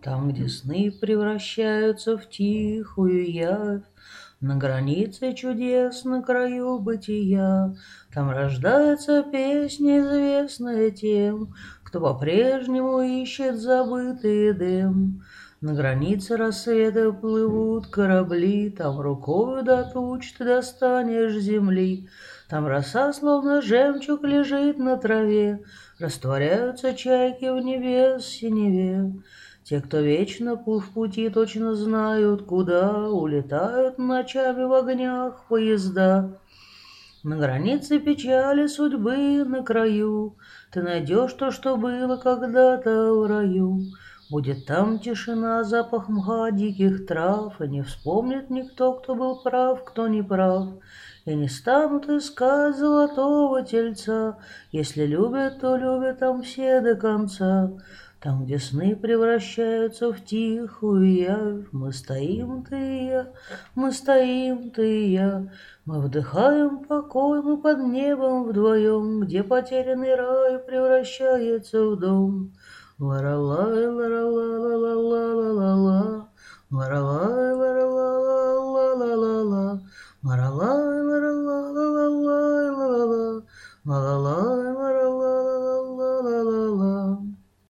Там, где сны превращаются в тихую явь, на границе чудес, на краю бытия, там рождается песня, известная тем, кто по-прежнему ищет забытый Эдем. На границе рассвета плывут корабли, там рукою до туч ты достанешь земли. Там роса, словно жемчуг, лежит на траве, растворяются чайки в небес синеве. Те, кто вечно в пути, точно знают, куда улетают ночами в огнях поезда. На границе печали судьбы на краю ты найдешь то, что было когда-то в раю. Будет там тишина, запах мха, диких трав, и не вспомнит никто, кто был прав, кто не прав. И не станут искать золотого тельца, если любят, то любят там все до конца. Там, где сны превращаются в тихую явь, мы стоим, ты и я, мы стоим, ты и я. Мы вдыхаем покой, мы под небом вдвоем, где потерянный рай превращается в дом. Ла-ла-лай, ла-ла-ла-ла-ла-ла-ла-ла, ла-ла-лай, ла-ла-ла-ла-ла-ла-ла, ла-ла-лай, ла-ла-ла-ла-ла-ла-ла-ла, ла-ла-лай,